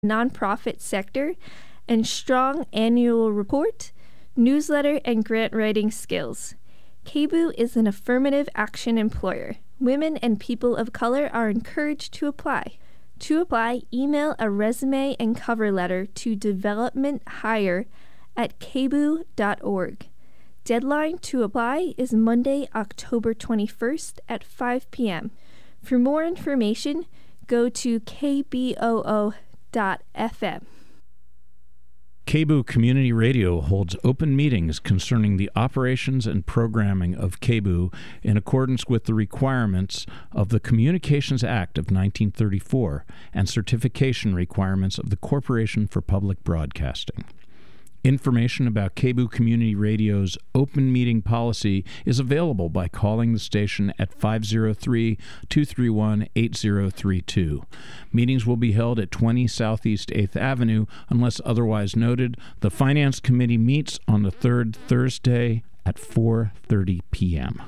nonprofit sector, and strong annual report, newsletter, and grant writing skills. KBOO is an affirmative action employer. Women and people of color are encouraged to apply. To apply, email a resume and cover letter to developmenthire@kboo.org. Deadline to apply is Monday, October 21st at 5 p.m. For more information, go to kboo.fm. KBOO Community Radio holds open meetings concerning the operations and programming of KBOO in accordance with the requirements of the Communications Act of 1934 and certification requirements of the Corporation for Public Broadcasting. Information about KBOO Community Radio's open meeting policy is available by calling the station at 503-231-8032. Meetings will be held at 20 Southeast 8th Avenue unless otherwise noted. The Finance Committee meets on the third Thursday at 4:30 p.m.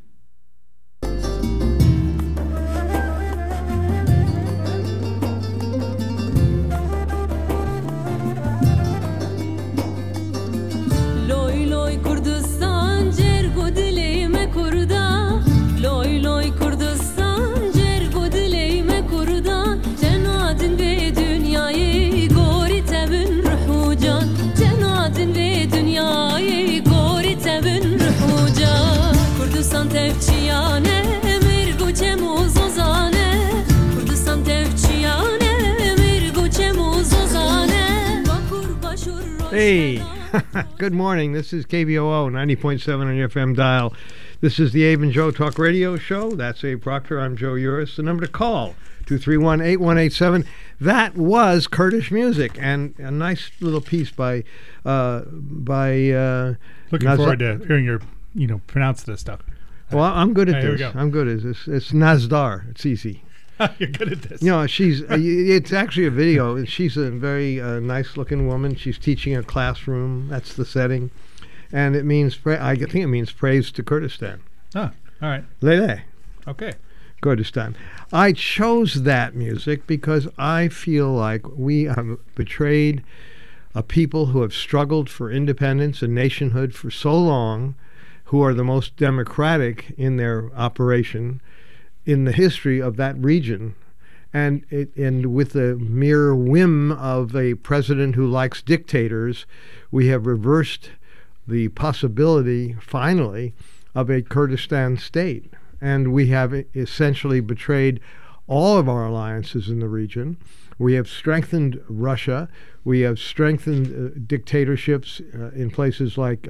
Hey, good morning. This is KBOO 90.7 on your FM dial. This is the Abe and Joe Talk Radio Show. That's Abe Proctor. I'm Joe Uris. The number to call, 231-8187. That was Kurdish music, and a nice little piece by looking forward to hearing your, pronounce this stuff. Well, I'm good at this. Here we go. I'm good at this. It's Nazdar. It's easy. You're good at this. She's. It's actually a video, and she's a very nice-looking woman. She's teaching a classroom. That's the setting, and it means. I think it means praise to Kurdistan. Oh, all right. Lele. Okay. Kurdistan. I chose that music because I feel like we have betrayed a people who have struggled for independence and nationhood for so long, who are the most democratic in their operation in the history of that region, and with the mere whim of a president who likes dictators, we have reversed the possibility, finally, of a Kurdistan state. And we have essentially betrayed all of our alliances in the region. We have strengthened Russia. We have strengthened dictatorships in places so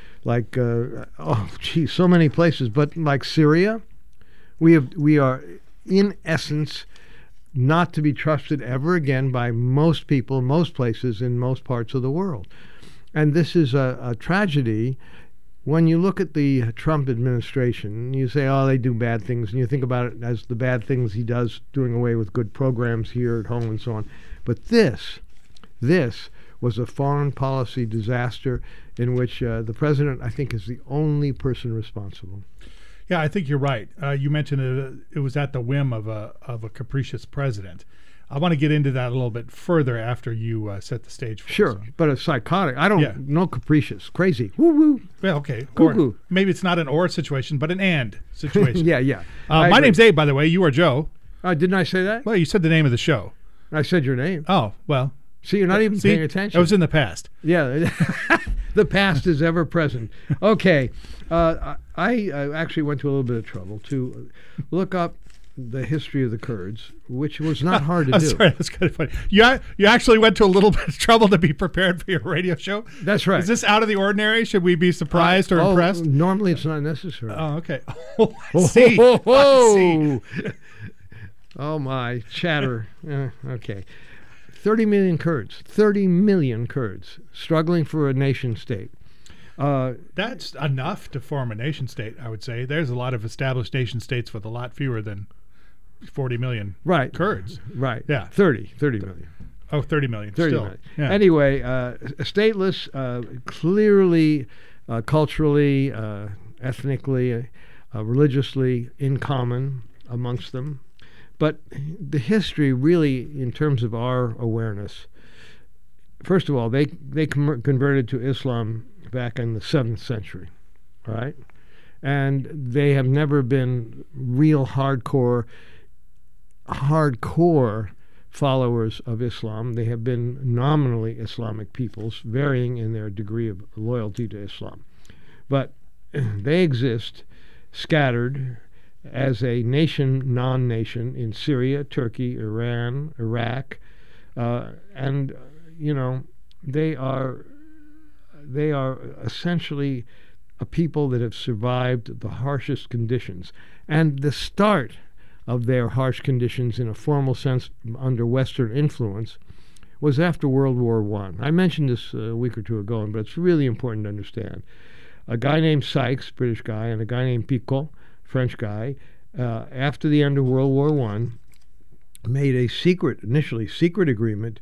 many places, but like Syria. We are, in essence, not to be trusted ever again by most people, most places, in most parts of the world. And this is a tragedy. When you look at the Trump administration, you say, oh, they do bad things, and you think about it as the bad things he does, doing away with good programs here at home and so on. But this was a foreign policy disaster in which the president, I think, is the only person responsible. Yeah, I think you're right. You mentioned it was at the whim of a capricious president. I want to get into that a little bit further after you set the stage for us. Sure, but it's psychotic. I don't know capricious. Crazy. Woo-woo. Well, okay. Cuckoo. Maybe it's not an or situation, but an and situation. Yeah. My name's Abe, by the way. You are Joe. Didn't I say that? Well, you said the name of the show. I said your name. Oh, well. See, you're not even paying attention. It was in the past. Yeah. The past is ever present. Okay. I actually went to a little bit of trouble to look up the history of the Kurds, which was not hard to do. Sorry, that's kind of funny. You actually went to a little bit of trouble to be prepared for your radio show? That's right. Is this out of the ordinary? Should we be surprised or impressed? Normally it's not necessary. Oh, okay. Oh, I see. I see. Oh, my. Chatter. Okay. 30 million Kurds struggling for a nation state. That's enough to form a nation state, I would say. There's a lot of established nation states with a lot fewer than 40 million Kurds. Right. Yeah. 30 million. Oh, 30 million. 30 still. million. Yeah. Anyway, stateless, clearly, culturally, ethnically, religiously in common amongst them. But the history really, in terms of our awareness, first of all, they converted to Islam back in the 7th century, right? And they have never been real hardcore followers of Islam. They have been nominally Islamic peoples, varying in their degree of loyalty to Islam. But they exist scattered as a nation, non-nation, in Syria, Turkey, Iran, Iraq, and they are essentially a people that have survived the harshest conditions. And the start of their harsh conditions in a formal sense under Western influence was after World War I. I mentioned this a week or two ago, but it's really important to understand. A guy named Sykes, British guy, and a guy named Picot, French guy, after the end of World War I, made a initially secret agreement,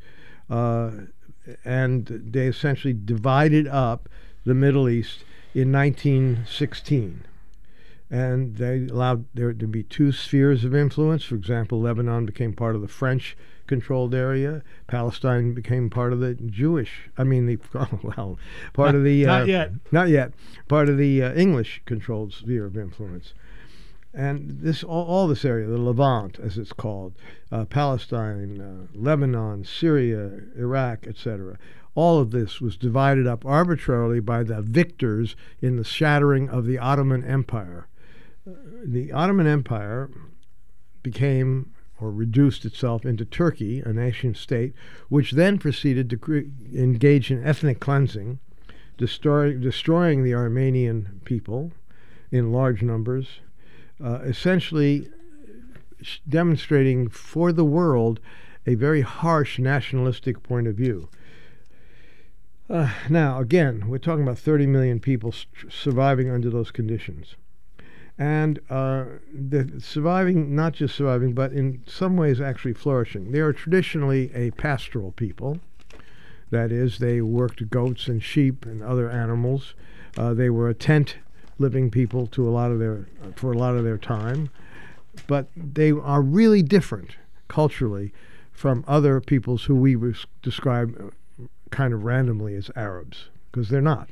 and they essentially divided up the Middle East in 1916. And they allowed there to be two spheres of influence. For example, Lebanon became part of the French-controlled area. Palestine became part of the part of the English-controlled sphere of influence. And this all this area, the Levant, as it's called, Palestine, Lebanon, Syria, Iraq, etc., all of this was divided up arbitrarily by the victors in the shattering of the Ottoman Empire. The Ottoman Empire became or reduced itself into Turkey, a nation state, which then proceeded to engage in ethnic cleansing, destroying the Armenian people in large numbers, essentially demonstrating for the world a very harsh nationalistic point of view. Now, again, we're talking about 30 million people surviving under those conditions. And they're surviving, not just surviving, but in some ways actually flourishing. They are traditionally a pastoral people. That is, they worked goats and sheep and other animals. They were a tent-living people for a lot of their time. But they are really different culturally from other peoples who we describe kind of randomly as Arabs, because they're not.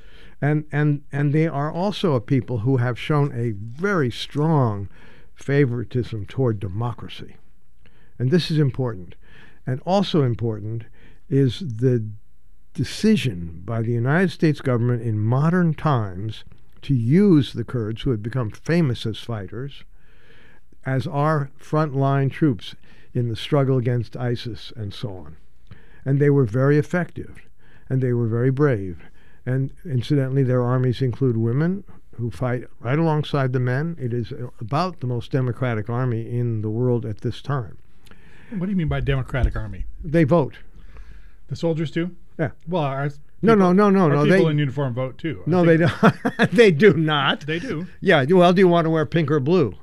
And they are also a people who have shown a very strong favoritism toward democracy. And this is important. And also important is the decision by the United States government in modern times to use the Kurds, who had become famous as fighters, as our frontline troops in the struggle against ISIS and so on. And they were very effective, and they were very brave. And incidentally, their armies include women who fight right alongside the men. It is about the most democratic army in the world at this time. What do you mean by democratic army? They vote. The soldiers do? Yeah. Well, no. People in uniform vote too. No, they don't. They do not. They do. Yeah. Well, do you want to wear pink or blue?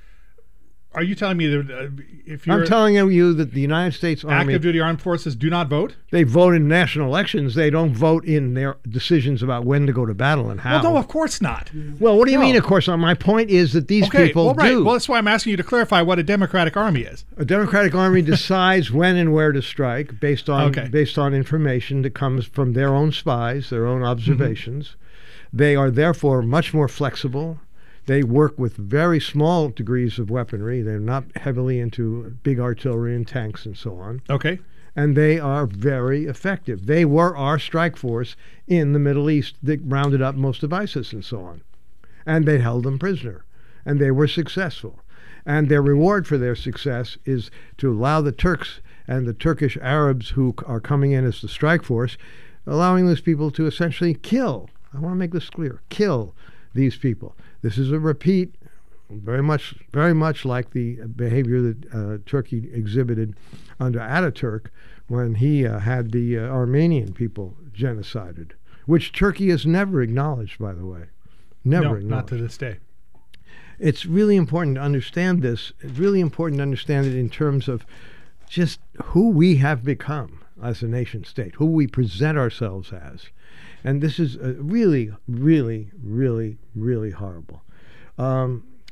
Are you telling me that if you're... I'm telling you that the United States Army... Active duty armed forces do not vote? They vote in national elections. They don't vote in their decisions about when to go to battle and how. Well, no, of course not. Well, what do you mean, of course not? My point is that these people do. Well, that's why I'm asking you to clarify what a democratic army is. A democratic army decides when and where to strike based on information that comes from their own spies, their own observations. Mm-hmm. They are therefore much more flexible. They work with very small degrees of weaponry. They're not heavily into big artillery and tanks and so on. Okay. And they are very effective. They were our strike force in the Middle East that rounded up most of ISIS and so on. And they held them prisoner. And they were successful. And their reward for their success is to allow the Turks and the Turkish Arabs who are coming in as the strike force, allowing those people to essentially kill. I want to make this clear. Kill these people. This is a repeat, very much like the behavior that Turkey exhibited under Ataturk when he had the Armenian people genocided, which Turkey has never acknowledged, by the way. Never acknowledged. Not to this day. It's really important to understand this. It's really important to understand it in terms of just who we have become as a nation state, who we present ourselves as. And this is really, really, really, really horrible.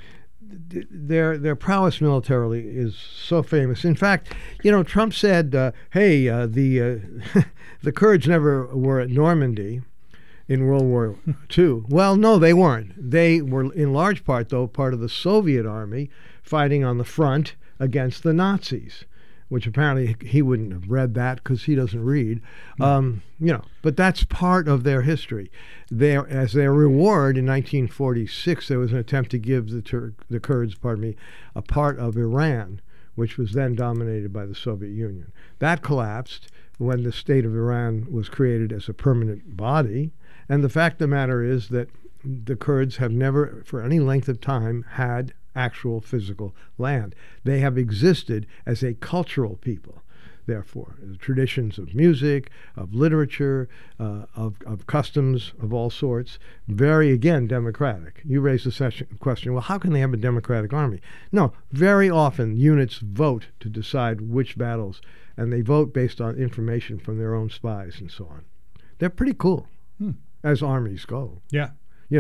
their prowess militarily is so famous. In fact, Trump said, "Hey, the Kurds never were at Normandy in World War II." Well, no, they weren't. They were, in large part, though, part of the Soviet army fighting on the front against the Nazis, which apparently he wouldn't have read that because he doesn't read. But that's part of their history. As their reward in 1946, there was an attempt to give the Kurds, a part of Iran, which was then dominated by the Soviet Union. That collapsed when the state of Iran was created as a permanent body. And the fact of the matter is that the Kurds have never, for any length of time, had actual physical land. They have existed as a cultural people, therefore. The traditions of music, of literature, of customs of all sorts, very, again, democratic. You raised the question, well, how can they have a democratic army? No, very often units vote to decide which battles, and they vote based on information from their own spies and so on. They're pretty cool, as armies go. Yeah.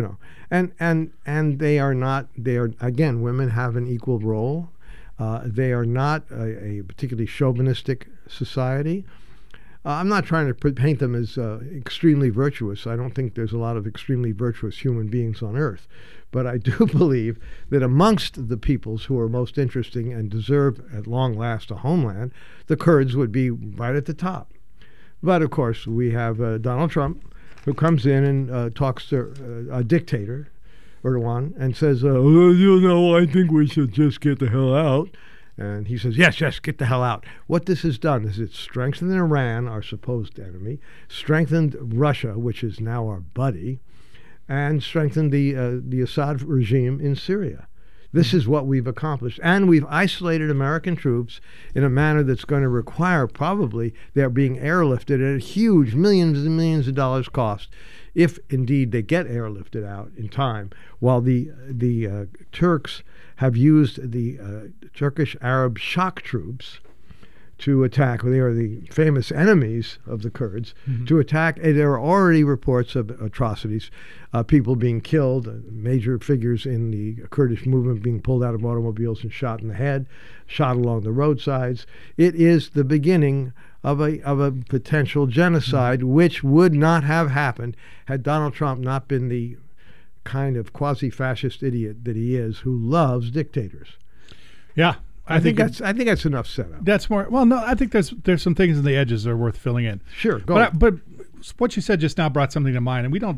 And they are not, again, women have an equal role. They are not a particularly chauvinistic society. I'm not trying to paint them as extremely virtuous. I don't think there's a lot of extremely virtuous human beings on earth. But I do believe that amongst the peoples who are most interesting and deserve at long last a homeland, the Kurds would be right at the top. But of course, we have Donald Trump, who comes in and talks to a dictator, Erdogan, and says, I think we should just get the hell out. And he says, yes, get the hell out. What this has done is it's strengthened Iran, our supposed enemy, strengthened Russia, which is now our buddy, and strengthened the Assad regime in Syria. This is what we've accomplished. And we've isolated American troops in a manner that's going to require probably their being airlifted at a huge millions and millions of dollars cost, if indeed they get airlifted out in time, while the Turks have used the Turkish Arab shock troops to attack. They are the famous enemies of the Kurds, to attack. And there are already reports of atrocities, people being killed, major figures in the Kurdish movement being pulled out of automobiles and shot in the head, shot along the roadsides. It is the beginning of a potential genocide, which would not have happened had Donald Trump not been the kind of quasi-fascist idiot that he is, who loves dictators. Yeah. I think that's enough setup. That's more. Well, no, I think there's some things in the edges that are worth filling in. Sure, go. But what you said just now brought something to mind, and we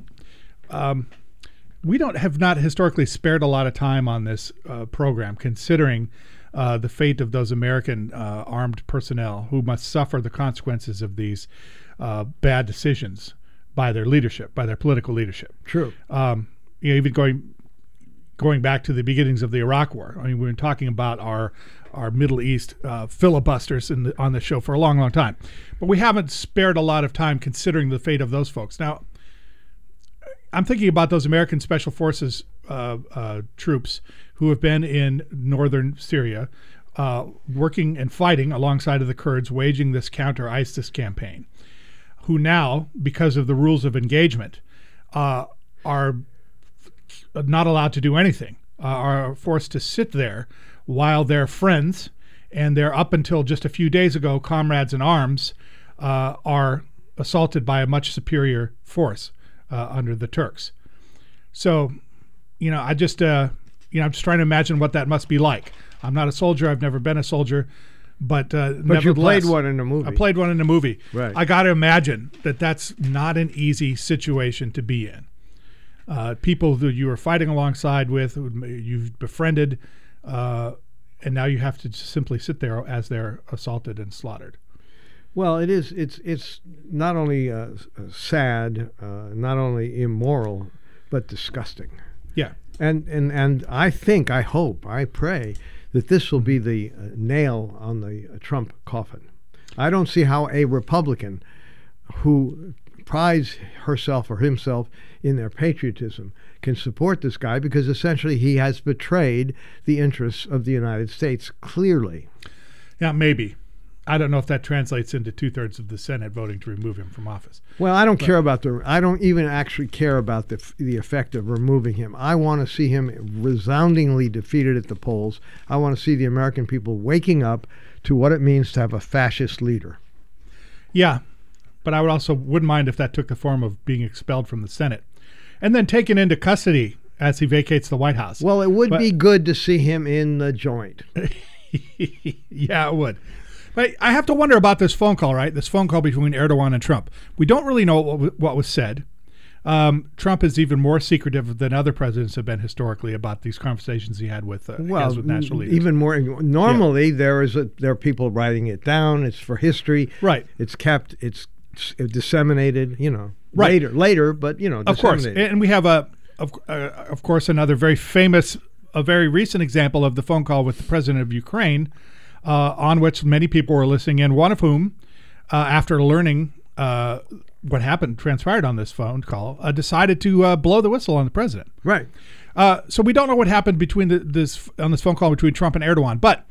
have not historically spared a lot of time on this program, considering the fate of those American armed personnel who must suffer the consequences of these bad decisions by their leadership, by their political leadership. True. Even going back to the beginnings of the Iraq War. I mean, we've been talking about our Middle East filibusters on the show for a long, long time. But we haven't spared a lot of time considering the fate of those folks. Now, I'm thinking about those American Special Forces troops who have been in northern Syria, working and fighting alongside of the Kurds, waging this counter-ISIS campaign, who now, because of the rules of engagement, are not allowed to do anything, are forced to sit there while their friends and their, up until just a few days ago, comrades in arms are assaulted by a much superior force under the Turks. So, I'm just trying to imagine what that must be like. I'm not a soldier. I've never been a soldier. But you played one in a movie. I played one in a movie. Right. I got to imagine that that's not an easy situation to be in. People that you are fighting alongside with, you've befriended, and now you have to simply sit there as they're assaulted and slaughtered. Well, it's not only sad, not only immoral, but disgusting. Yeah. And I hope, I pray that this will be the nail on the Trump coffin. I don't see how a Republican who prides herself or himself in their patriotism can support this guy, because essentially he has betrayed the interests of the United States clearly. Yeah, maybe. I don't know if that translates into 2/3 of the Senate voting to remove him from office. Well, I don't even actually care about the effect of removing him. I want to see him resoundingly defeated at the polls. I want to see the American people waking up to what it means to have a fascist leader. Yeah, but I wouldn't mind if that took the form of being expelled from the Senate and then taken into custody as he vacates the White House. Well, it would be good to see him in the joint. Yeah, it would. But I have to wonder about this phone call, right? This phone call between Erdogan and Trump. We don't really know what was said. Trump is even more secretive than other presidents have been historically about these conversations he had with national leaders. Even more. Normally, there are people writing it down. It's for history. Right. It's kept. It's disseminated. Right. later, but disseminated. Of course. And we have of course, another very famous, a very recent example of the phone call with the president of Ukraine, on which many people were listening in. One of whom, after learning what transpired on this phone call, decided to blow the whistle on the president. Right. So we don't know what happened between this phone call between Trump and Erdogan, but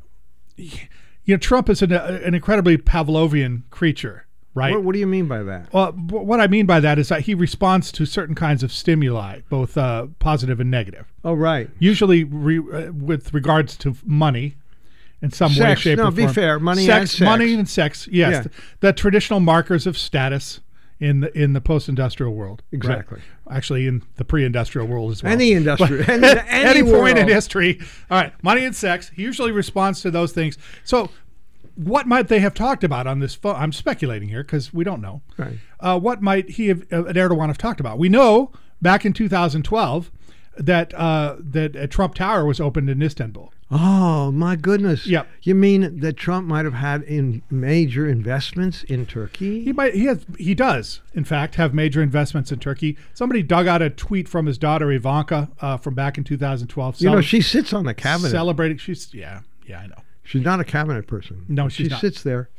Trump is an incredibly Pavlovian creature, right? What do you mean by that? Well, what I mean by that is that he responds to certain kinds of stimuli, both positive and negative. Oh, right. Usually with regards to money. In some way, shape, or form. No, be fair. Money and sex. Money and sex, yes. Yeah. The traditional markers of status in the post-industrial world. Exactly. Right? Actually, in the pre-industrial world as well. Any industrial. Any point in history. All right, money and sex. He usually responds to those things. So what might they have talked about on this phone? I'm speculating here because we don't know. Right. What might he have, Erdogan have talked about? We know back in 2012 that a Trump Tower was opened in Istanbul. Oh, my goodness. Yep. You mean that Trump might have had major investments in Turkey? He does, in fact, have major investments in Turkey. Somebody dug out a tweet from his daughter Ivanka from back in 2012. She sits on the cabinet. Celebrating. I know. She's not a cabinet person. No, she's not. She sits there.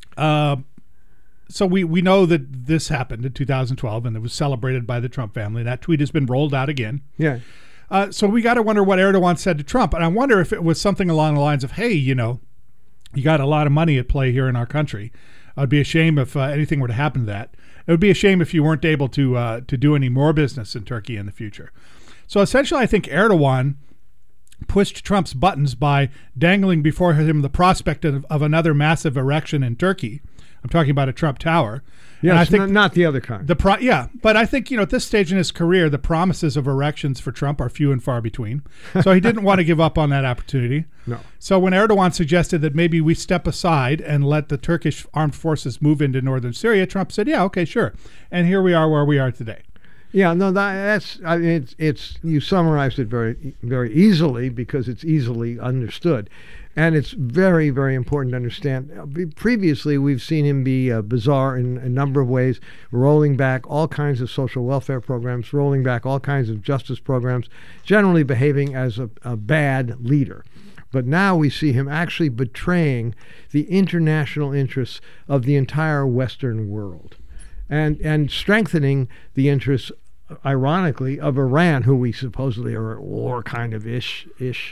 So we know that this happened in 2012 and it was celebrated by the Trump family. That tweet has been rolled out again. Yeah. So we got to wonder what Erdogan said to Trump. And I wonder if it was something along the lines of, hey, you got a lot of money at play here in our country. It'd be a shame if anything were to happen to that. It would be a shame if you weren't able to do any more business in Turkey in the future. So essentially, I think Erdogan pushed Trump's buttons by dangling before him the prospect of another massive erection in Turkey. I'm talking about a Trump Tower. Yeah, I think not the other kind. But I think at this stage in his career, the promises of erections for Trump are few and far between. So he didn't want to give up on that opportunity. No. So when Erdogan suggested that maybe we step aside and let the Turkish armed forces move into northern Syria, Trump said, "Yeah, okay, sure." And here we are where we are today. Yeah, no, that's it's you summarized it very, very easily because it's easily understood. And it's very, very important to understand. Previously, we've seen him be bizarre in a number of ways, rolling back all kinds of social welfare programs, rolling back all kinds of justice programs, generally behaving as a bad leader. But now we see him actually betraying the international interests of the entire Western world and strengthening the interests, ironically, of Iran, who we supposedly are at war kind of ish,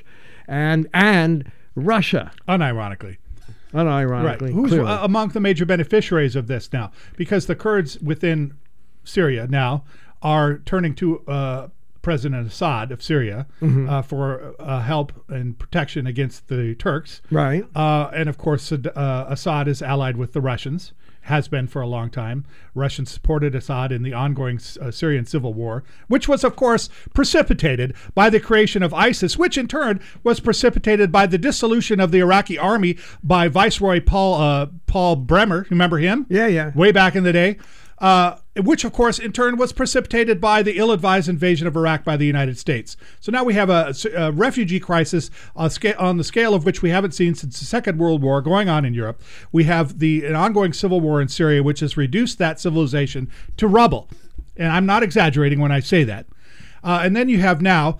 and Russia. Unironically. Right. Who's among the major beneficiaries of this now? Because the Kurds within Syria now are turning to President Assad of Syria for help and protection against the Turks. Right. And of course, Assad is allied with the Russians. Has been for a long time. Russians supported Assad in the ongoing Syrian civil war, which was, of course, precipitated by the creation of ISIS, which in turn was precipitated by the dissolution of the Iraqi army by Viceroy Paul Bremer. Remember him? Yeah. Way back in the day. Which, of course, in turn was precipitated by the ill-advised invasion of Iraq by the United States. So now we have a refugee crisis on the scale of which we haven't seen since the Second World War going on in Europe. We have an ongoing civil war in Syria, which has reduced that civilization to rubble. And I'm not exaggerating when I say that. And then you have now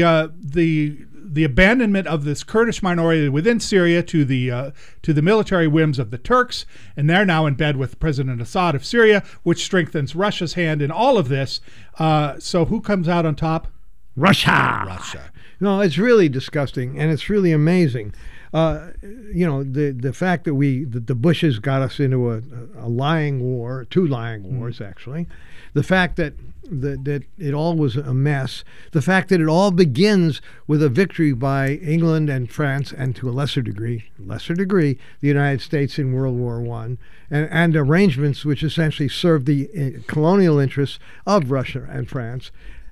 the abandonment of this Kurdish minority within Syria to the military whims of the Turks, and they're now in bed with President Assad of Syria, which strengthens Russia's hand in all of this. So who comes out on top? Russia. No, it's really disgusting, and it's really amazing. the fact that the Bushes got us into a lying war, 2 lying wars actually, the fact that it all was a mess, the fact that it all begins with a victory by England and France, and to a lesser degree, the United States in World War I, and arrangements which essentially served the colonial interests of Russia and France.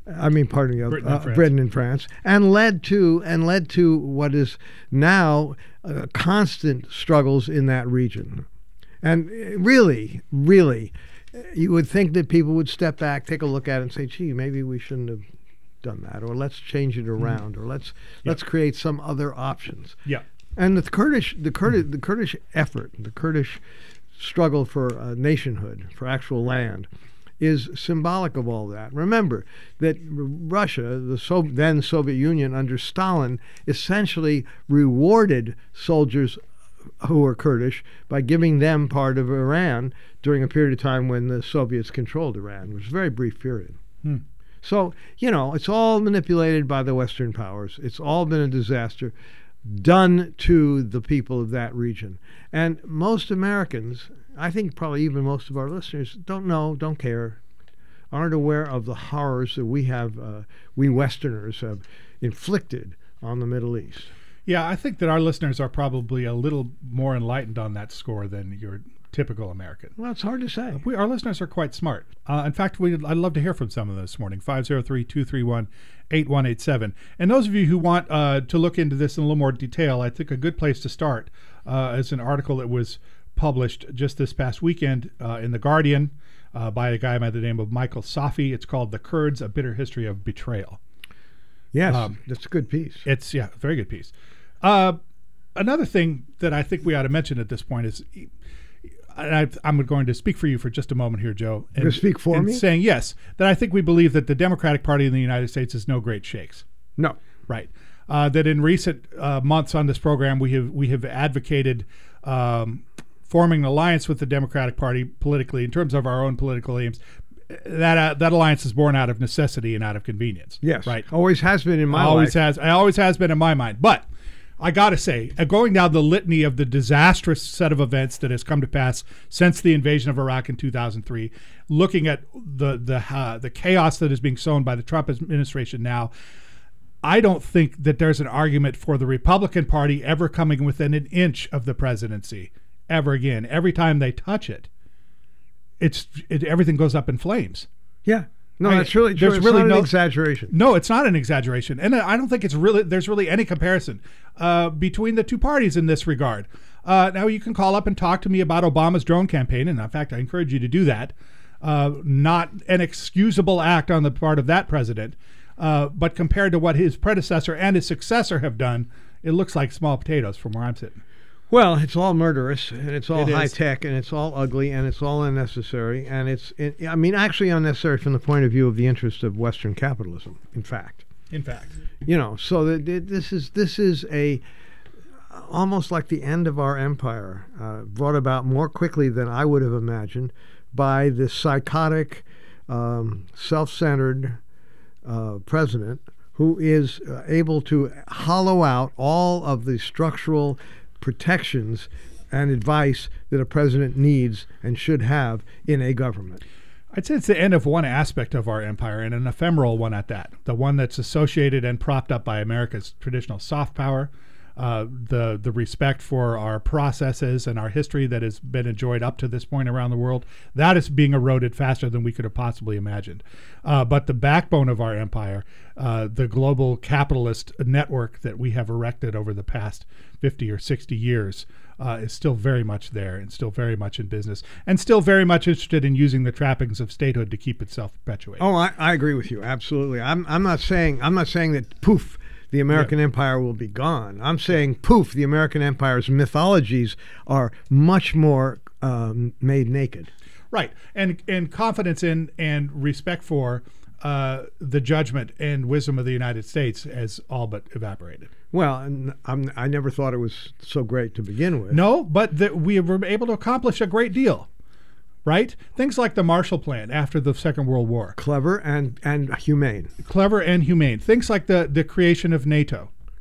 Britain and France, and led to what is now constant struggles in that region. And really, you would think that people would step back, take a look at it, and say, "Gee, maybe we shouldn't have done that, or let's change it around, or let's create some other options." Yeah. And the Kurdish effort, the Kurdish struggle for nationhood, for actual land, is symbolic of all that. Remember that Russia, the then Soviet Union under Stalin, essentially rewarded soldiers who were Kurdish by giving them part of Iran during a period of time when the Soviets controlled Iran, which was a very brief period. So, it's all manipulated by the Western powers. It's all been a disaster done to the people of that region. And most Americans, I think probably even most of our listeners, don't know, don't care, aren't aware of the horrors that we Westerners have inflicted on the Middle East. Yeah, I think that our listeners are probably a little more enlightened on that score than your typical American. Well, it's hard to say. Our listeners are quite smart. In fact, I'd love to hear from some of them this morning. 503-231-8187. And those of you who want to look into this in a little more detail, I think a good place to start is an article that was published just this past weekend in The Guardian by a guy by the name of Michael Safi. It's called "The Kurds, A Bitter History of Betrayal." Yes, that's a good piece. It's, a very good piece. Another thing that I think we ought to mention at this point is, I'm going to speak for you for just a moment here, Joe. You're going to speak for me? Saying, yes, that I think we believe that the Democratic Party in the United States is no great shakes. No. Right. That in recent months on this program, we have advocated forming an alliance with the Democratic Party politically in terms of our own political aims. That alliance is born out of necessity and out of convenience. Yes. Right. Always has been in my life. Always has been in my mind. But I got to say, going down the litany of the disastrous set of events that has come to pass since the invasion of Iraq in 2003, looking at the chaos that is being sown by the Trump administration now, I don't think that there's an argument for the Republican Party ever coming within an inch of the presidency ever again. Every time they touch it, everything goes up in flames. Yeah. No, that's really true. It's really no exaggeration. No, it's not an exaggeration. And I don't think there's really any comparison between the two parties in this regard. Now, you can call up and talk to me about Obama's drone campaign. And in fact, I encourage you to do that. Not an excusable act on the part of that president. But compared to what his predecessor and his successor have done, it looks like small potatoes from where I'm sitting. Well, it's all murderous, and it's all high-tech, and it's all ugly, and it's all unnecessary, and actually unnecessary from the point of view of the interest of Western capitalism, in fact. So this is almost like the end of our empire, brought about more quickly than I would have imagined by this psychotic, self-centered president who is able to hollow out all of the structural protections and advice that a president needs and should have in a government. I'd say it's the end of one aspect of our empire, and an ephemeral one at that. The one that's associated and propped up by America's traditional soft power, the respect for our processes and our history that has been enjoyed up to this point around the world. That is being eroded faster than we could have possibly imagined. But the backbone of our empire, the global capitalist network that we have erected over the past 50 or 60 years, is still very much there and still very much in business and still very much interested in using the trappings of statehood to keep itself perpetuated. Oh, I agree with you. Absolutely. I'm not saying that poof, the American empire will be gone. I'm saying poof, the American empire's mythologies are much more made naked. Right. And confidence in and respect for the judgment and wisdom of the United States has all but evaporated. Well, I never thought it was so great to begin with. No, but we were able to accomplish a great deal, right? Things like the Marshall Plan after the Second World War. Clever and humane. Clever and humane. Things like the creation of NATO.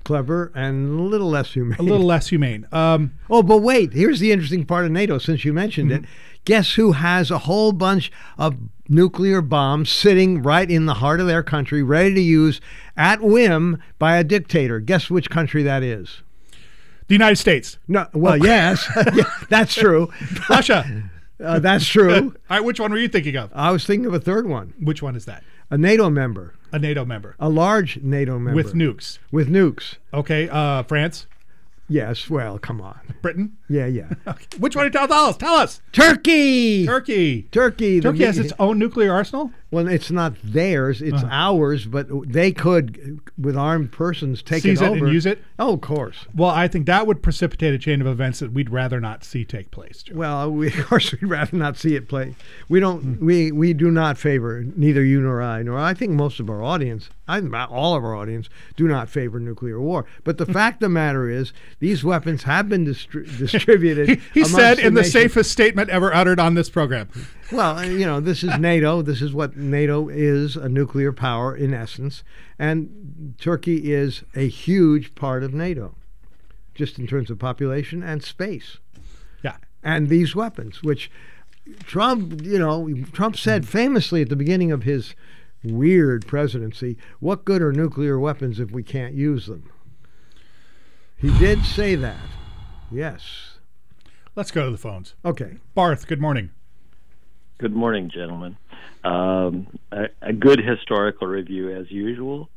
Clever and a little less humane. A little less humane. Oh, but wait, here's the interesting part of NATO, since you mentioned it. Guess who has a whole bunch of nuclear bombs sitting right in the heart of their country, ready to use at whim by a dictator? Guess which country that is? The United States. No, well, yes, yeah, that's true. Russia. That's true. All right, which one were you thinking of? I was thinking of a third one. Which one is that? A NATO member. A NATO member. A large NATO member. With nukes. With nukes. Okay, France? Yes, well, come on. Britain? Yeah, yeah. Okay. Which one? Tell us. Tell us. Turkey! Turkey. Turkey has its own nuclear arsenal? Well, it's not theirs, it's ours, but they could, with armed persons, Seize it over. and use it? Oh, of course. Well, I think that would precipitate a chain of events that we'd rather not see take place, Joe. Well, of course, we'd rather not see it play. We don't. We do not favor, neither you nor I think most of our audience, all of our audience, do not favor nuclear war. But the fact of the matter is, these weapons have been distributed. He said in the nation. safest statement ever uttered on this program. Well, this is NATO. This is what NATO is, a nuclear power in essence. And Turkey is a huge part of NATO, just in terms of population and space. Yeah. And these weapons, which Trump said famously at the beginning of his weird presidency, what good are nuclear weapons if we can't use them? He did say that. Yes. Let's go to the phones. Okay. Barth, good morning. Good morning, gentlemen. A good historical review as usual.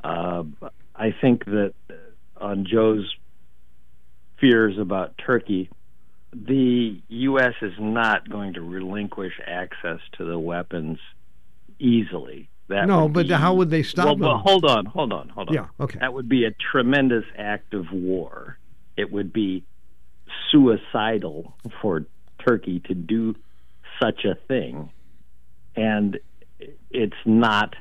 I think that on Joe's fears about Turkey, the U.S. is not going to relinquish access to the weapons easily. But how would they stop them? Well, hold on. Yeah, okay. That would be a tremendous act of war. It would be suicidal for Turkey to do such a thing. And it's not,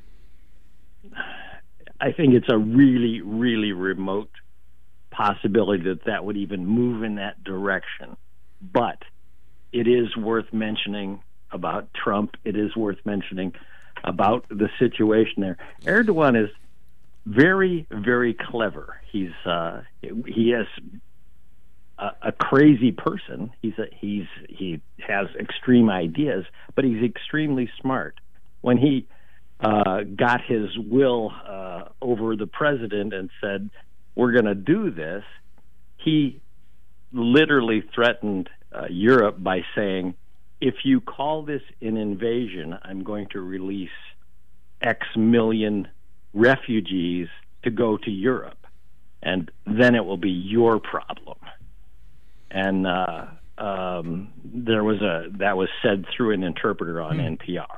I think it's a really, really remote possibility that would even move in that direction. But it is worth mentioning about Trump. It is worth mentioning about the situation there. Erdogan is very, very clever. He is a crazy person. He has extreme ideas, but he's extremely smart. When he got his will over the president and said, "We're going to do this," he literally threatened Europe by saying, "If you call this an invasion, I'm going to release X million refugees to go to Europe, and then it will be your problem." And that was said through an interpreter on NPR.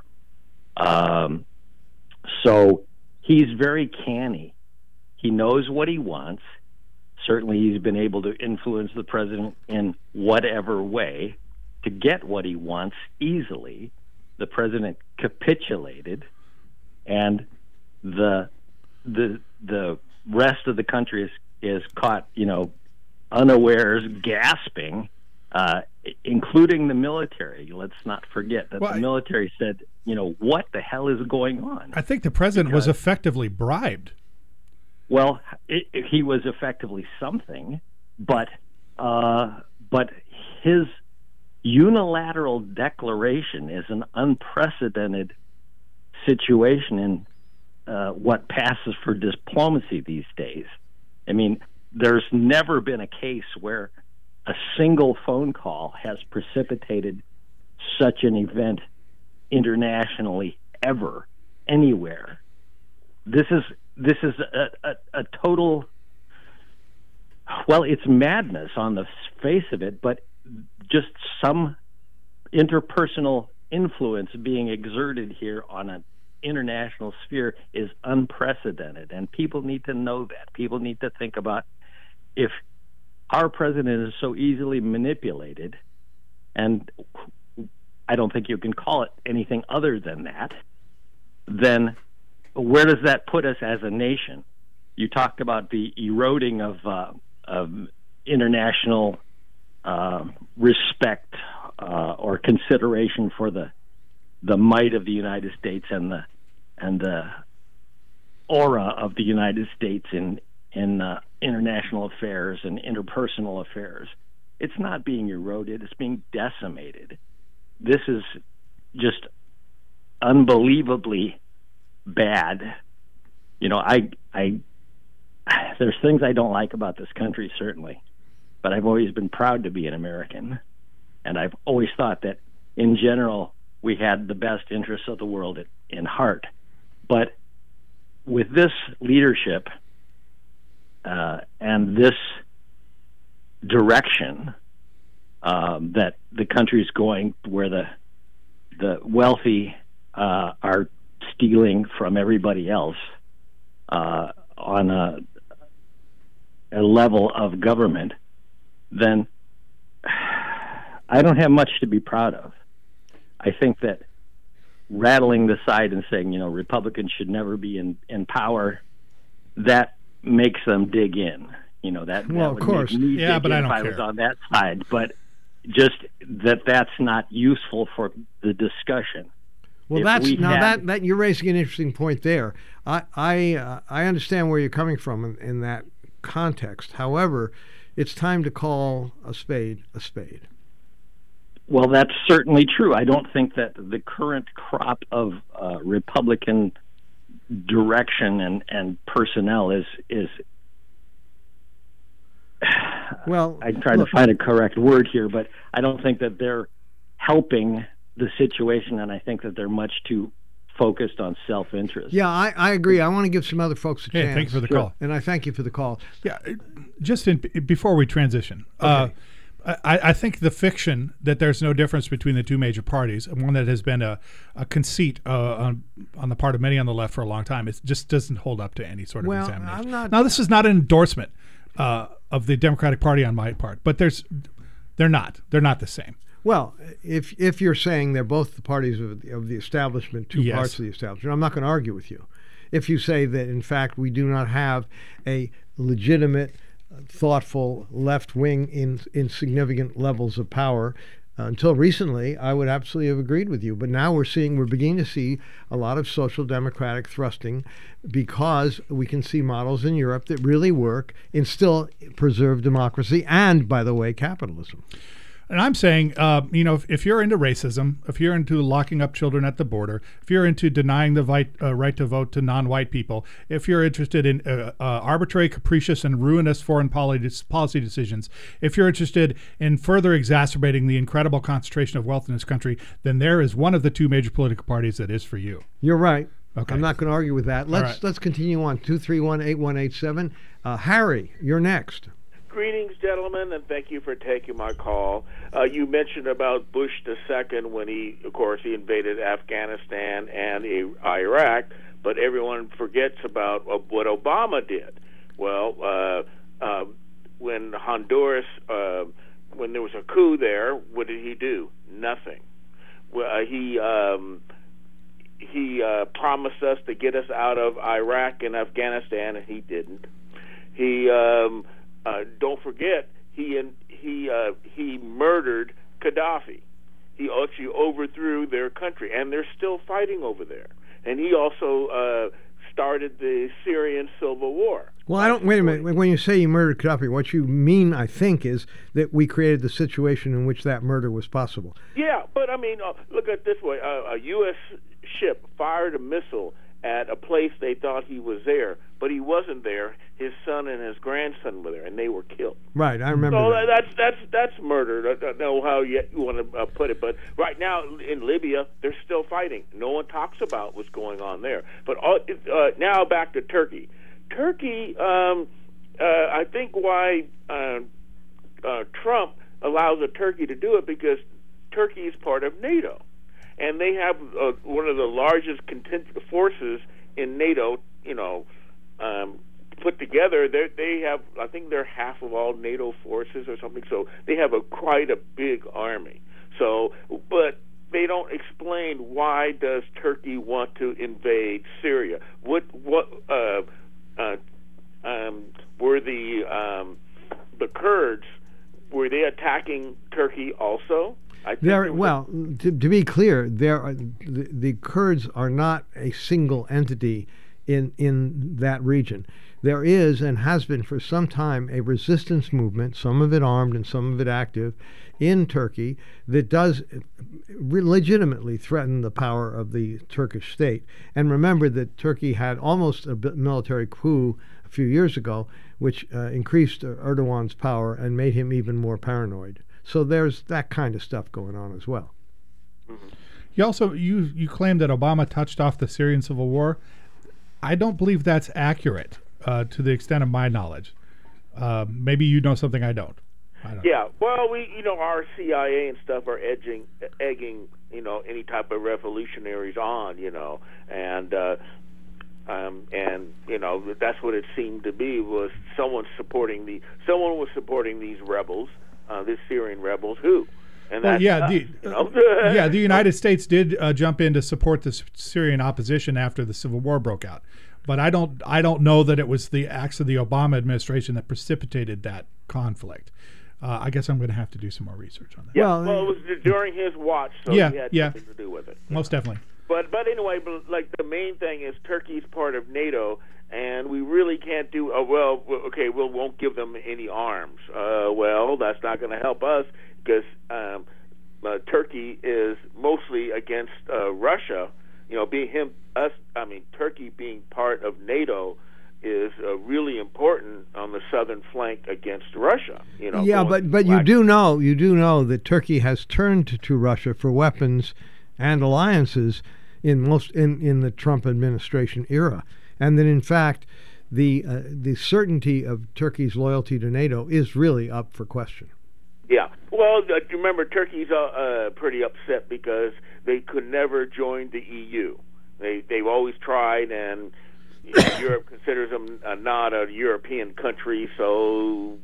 So he's very canny. He knows what he wants. Certainly, he's been able to influence the president in whatever way to get what he wants easily. The president capitulated, and the rest of the country is caught, unawares, gasping, including the military. Let's not forget that the military said, what the hell is going on? I think the president was effectively bribed. Well, he was effectively something, but his unilateral declaration is an unprecedented situation in what passes for diplomacy these days. I mean, there's never been a case where a single phone call has precipitated such an event internationally ever, anywhere. This is a total, well, it's madness on the face of it, but just some interpersonal influence being exerted here on an international sphere is unprecedented, and people need to know that. People need to think about, if our president is so easily manipulated, and I don't think you can call it anything other than that, then where does that put us as a nation? You talked about the eroding of international respect or consideration for the might of the United States and the aura of the United States in international affairs and interpersonal affairs. It's not being eroded, it's being decimated. This is just unbelievably bad. You know, there's things I don't like about this country, certainly, but I've always been proud to be an American, and I've always thought that in general we had the best interests of the world in heart. But with this leadership and this direction that the country's going, where the wealthy are stealing from everybody else on a level of government, then I don't have much to be proud of. I think that rattling the side and saying, you know, Republicans should never be in power, that makes them dig in. You know, that of course. Yeah, but I don't care. If I was on that side, but just that's not useful for the discussion. Well, that you're raising an interesting point there. I understand where you're coming from in that context. However, it's time to call a spade a spade. Well, that's certainly true. I don't think that the current crop of Republican direction and personnel is well, I'm trying to find a correct word here, but I don't think that they're helping the situation, and I think that they're much too focused on self-interest. Yeah, I agree. I want to give some other folks a chance. Thank you for the call. And I thank you for the call. Yeah, just before we transition, okay. I think the fiction that there's no difference between the two major parties, and one that has been a conceit on the part of many on the left for a long time, it just doesn't hold up to any sort of examination. Now, this is not an endorsement of the Democratic Party on my part, but they're not the same. Well, if you're saying they're both the parties of the establishment, two Yes. parts of the establishment, I'm not going to argue with you. If you say that, in fact, we do not have a legitimate, thoughtful left wing in significant levels of power, until recently, I would absolutely have agreed with you. But now we're beginning to see a lot of social democratic thrusting, because we can see models in Europe that really work and still preserve democracy and, by the way, capitalism. And I'm saying, if you're into racism, if you're into locking up children at the border, if you're into denying the right to vote to non-white people, if you're interested in arbitrary, capricious, and ruinous foreign policy decisions, if you're interested in further exacerbating the incredible concentration of wealth in this country, then there is one of the two major political parties that is for you. You're right. Okay. I'm not going to argue with that. Let's continue on. 231-8187. Harry, you're next. Greetings, gentlemen, and thank you for taking my call. You mentioned about Bush II when he invaded Afghanistan and Iraq, but everyone forgets about what Obama did. Well, when Honduras, when there was a coup there, what did he do? Nothing. Well, he promised us to get us out of Iraq and Afghanistan, and he didn't. He don't forget, he murdered Gaddafi. He actually overthrew their country, and they're still fighting over there. And he also started the Syrian civil war. Well, wait a minute. When you say you murdered Gaddafi, what you mean, I think, is that we created the situation in which that murder was possible. Yeah, but I mean, look at it this way: a U.S. ship fired a missile at a place they thought he was there, but he wasn't there. His son and his grandson were there, and they were killed. Right, I remember. So that's murder. I don't know how you want to put it, but right now in Libya, they're still fighting. No one talks about what's going on there. But now back to Turkey. Turkey, I think why Trump allows Turkey to do it, because Turkey is part of NATO. And they have one of the largest contingent forces in NATO, put together. They have, I think they're half of all NATO forces or something. So they have quite a big army. So, but they don't explain why does Turkey want to invade Syria? What were the Kurds? Were they attacking Turkey also? To be clear, the Kurds are not a single entity in that region. there is and has been for some time a resistance movement, some of it armed and some of it active, in Turkey that does legitimately threaten the power of the Turkish state. And remember that Turkey had almost a military coup a few years ago, which increased Erdogan's power and made him even more paranoid. So there's that kind of stuff going on as well. You also you claim that Obama touched off the Syrian civil war. I don't believe that's accurate to the extent of my knowledge. Maybe you know something I don't. Yeah, well, our CIA and stuff are egging, any type of revolutionaries on, and that's what it seemed to be, was someone was supporting these rebels, these Syrian rebels, who. And well, the United States did jump in to support the Syrian opposition after the civil war broke out, but I don't know that it was the acts of the Obama administration that precipitated that conflict. I guess I'm going to have to do some more research on that. Yeah, well, it was during his watch, so he had something to do with it. Most definitely. But anyway, like the main thing is Turkey's part of NATO, and we really can't do. We won't give them any arms. Well, that's not going to help us because Turkey is mostly against Russia. Turkey being part of NATO is really important on the southern flank against Russia. But you do know that Turkey has turned to Russia for weapons and alliances in the Trump administration era, and that in fact the certainty of Turkey's loyalty to NATO is really up for question. Yeah, well, remember Turkey's pretty upset because they could never join the EU. They've always tried, and Europe considers them not a European country, so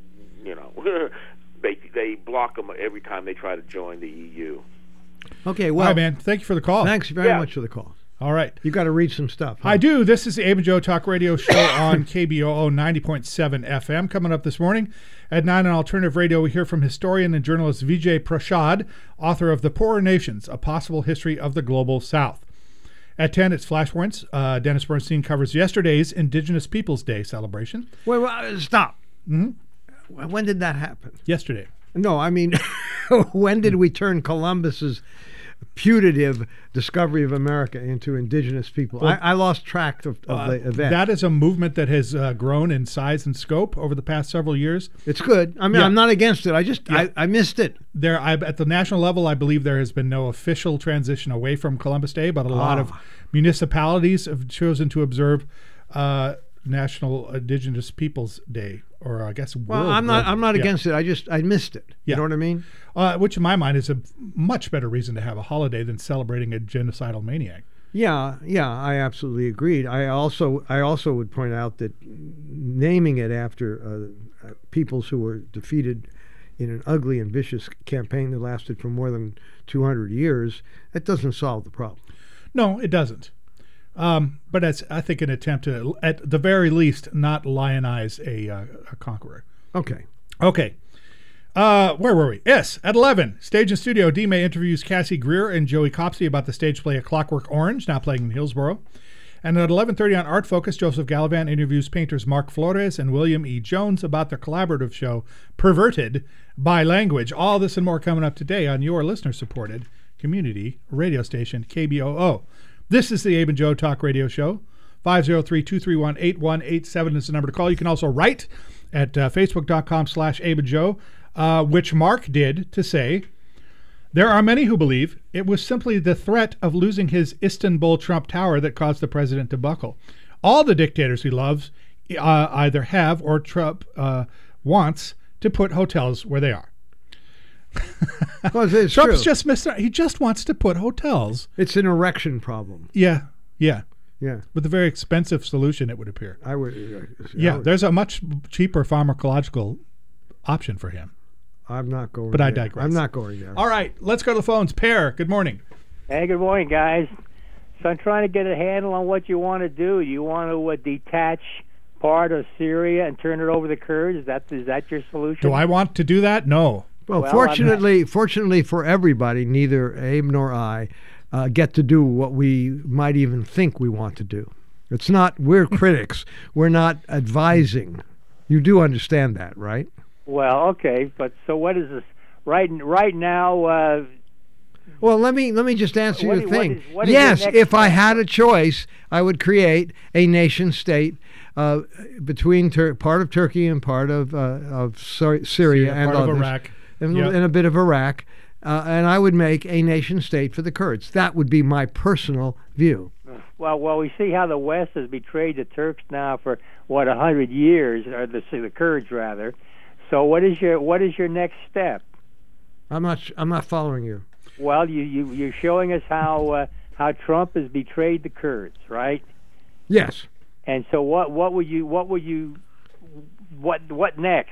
they block them every time they try to join the EU. Okay, well, hi, man. Thank you for the call. Thanks very much for the call. All right. You got to read some stuff. Huh? I do. This is the Abe and Joe Talk Radio Show on KBOO 90.7 FM. Coming up this morning at 9 on Alternative Radio, we hear from historian and journalist Vijay Prashad, author of The Poorer Nations, A Possible History of the Global South. At 10, it's Flashpoints. Dennis Bernstein covers yesterday's Indigenous Peoples Day celebration. Wait, stop. Mm-hmm. When did that happen? Yesterday. No, I mean, when did we turn Columbus's putative discovery of America into indigenous people? Well, I lost track of the event. That is a movement that has grown in size and scope over the past several years. It's good. I mean, I'm not against it. I missed it. At the national level, I believe there has been no official transition away from Columbus Day, but a lot of municipalities have chosen to observe National Indigenous Peoples Day, or I guess World. I'm not against it. I missed it. You know what I mean? Which in my mind is a much better reason to have a holiday than celebrating a genocidal maniac. Yeah, I absolutely agreed. I also would point out that naming it after peoples who were defeated in an ugly and vicious campaign that lasted for more than 200 years, that doesn't solve the problem. No, it doesn't. But it's, I think, an attempt to, at the very least, not lionize a conqueror. Okay. Where were we? Yes, at 11, Stage and Studio, D-May interviews Cassie Greer and Joey Copsey about the stage play A Clockwork Orange, now playing in Hillsborough. And at 11:30 on Art Focus, Joseph Gallivan interviews painters Mark Flores and William E. Jones about their collaborative show, Perverted by Language. All this and more coming up today on your listener-supported community radio station, KBOO. This is the Abe and Joe Talk Radio Show. 503-231-8187 is the number to call. You can also write at facebook.com/Abe and Joe, which Mark did, to say, there are many who believe it was simply the threat of losing his Istanbul Trump Tower that caused the president to buckle. All the dictators he loves either have or Trump wants to put hotels where they are. Well, it's Trump's true. he just wants to put hotels. It's an erection problem. Yeah. With a very expensive solution, it would appear. There's a much cheaper pharmacological option for him. I'm not going but there. I digress. I'm not going there. All right, let's go to the phones. Per, good morning. Hey, good morning, guys. So I'm trying to get a handle on what you want to do. You want to detach part of Syria and turn it over to the Kurds? Is that your solution? Do I want to do that? No. Well, fortunately for everybody, neither Abe nor I get to do what we might even think we want to do. It's not, we're critics. We're not advising. You do understand that, right? Well, okay, but so what is this? Right now. Well, let me just answer your thing. What is yes, your next if I step? had a choice, I would create a nation state between part of Turkey and part of Syria and part others, of Iraq. and, Yep. and a bit of Iraq, and I would make a nation state for the Kurds. That would be my personal view. Well, we see how the West has betrayed the Turks now for 100 years, or the Kurds rather. So what is your next step? I'm not following you. Well, you're showing us how Trump has betrayed the Kurds, right? Yes. And so what next?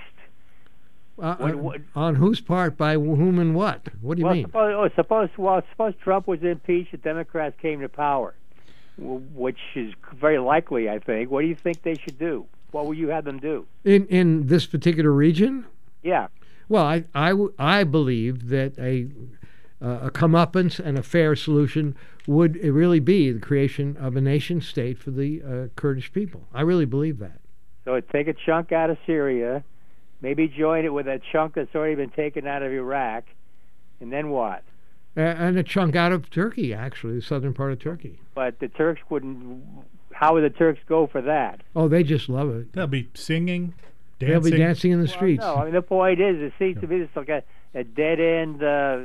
On whose part, by whom, and what? What do you mean? Suppose Trump was impeached, the Democrats came to power, which is very likely, I think. What do you think they should do? What will you have them do? In this particular region? Yeah. Well, I believe that a comeuppance and a fair solution would really be the creation of a nation state for the Kurdish people. I really believe that. So take a chunk out of Syria, maybe join it with a chunk that's already been taken out of Iraq, and then what? And a chunk out of Turkey, actually, the southern part of Turkey. But the Turks wouldn't. How would the Turks go for that? Oh, they just love it. They'll be singing, dancing. They'll be dancing in the streets. No, I mean the point is, it seems to me it's like a dead end.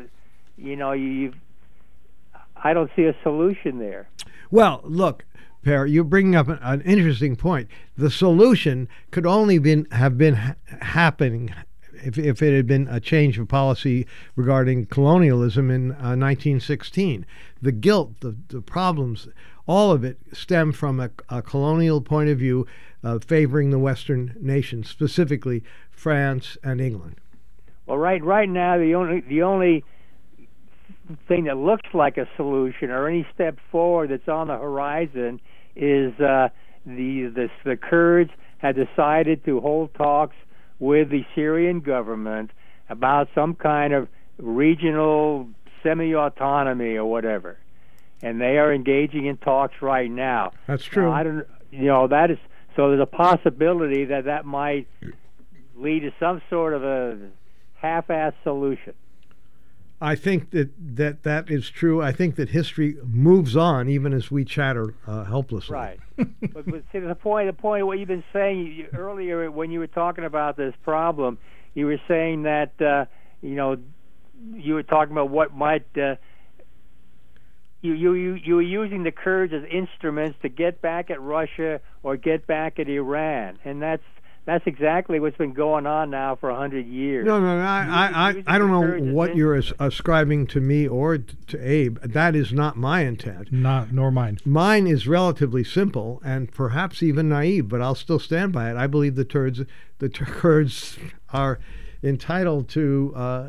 I don't see a solution there. Well, look, Per, you're bringing up an interesting point. The solution could only have been happening if it had been a change of policy regarding colonialism in 1916. The guilt, the problems, all of it stemmed from a colonial point of view favoring the Western nations, specifically France and England. Well, right now, the only thing that looks like a solution or any step forward that's on the horizon is the Kurds had decided to hold talks with the Syrian government about some kind of regional semi-autonomy or whatever, and they are engaging in talks right now. That's true. Now, that is so. There's a possibility that might lead to some sort of a half-assed solution. I think that is true. I think that history moves on even as we chatter helplessly. Right. but see, the point of what you've been saying earlier when you were talking about this problem, you were saying that you were talking about what might you were using the Kurds as instruments to get back at Russia or get back at Iran, and that's exactly what's been going on now for 100 years. No, I don't know what you're ascribing to me or to Abe. That is not my intent. Nor mine. Mine is relatively simple and perhaps even naive, but I'll still stand by it. I believe the Kurds are entitled to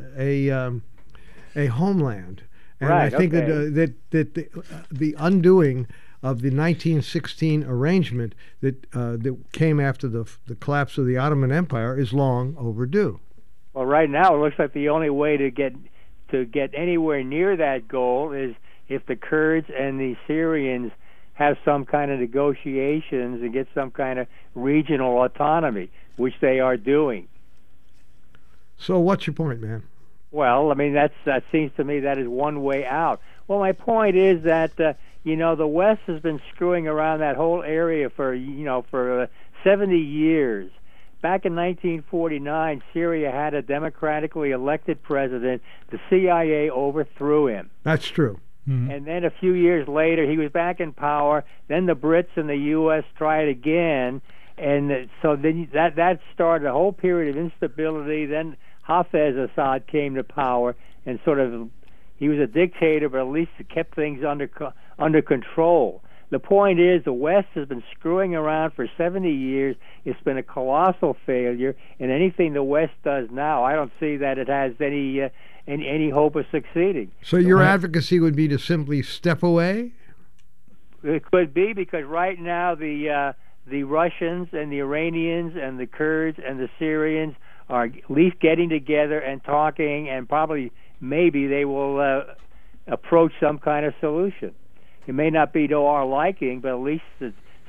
a homeland, and right, I think okay. that the undoing of the 1916 arrangement that came after the collapse of the Ottoman Empire is long overdue. Well, right now it looks like the only way to get anywhere near that goal is if the Kurds and the Syrians have some kind of negotiations and get some kind of regional autonomy, which they are doing. So what's your point, man? Well, I mean that seems to me that is one way out. Well, my point is that the West has been screwing around that whole area for 70 years. Back in 1949, Syria had a democratically elected president. The CIA overthrew him. That's true. Mm-hmm. And then a few years later, he was back in power. Then the Brits and the U.S. tried again, and so then that started a whole period of instability. Then Hafez Assad came to power, and he was a dictator, but at least it kept things under control. The point is, the West has been screwing around for 70 years. It's been a colossal failure, and anything the West does now, I don't see that it has any hope of succeeding. So your advocacy would be to simply step away? It could be, because right now the Russians and the Iranians and the Kurds and the Syrians are at least getting together and talking, and maybe they will approach some kind of solution. It may not be to our liking, but at least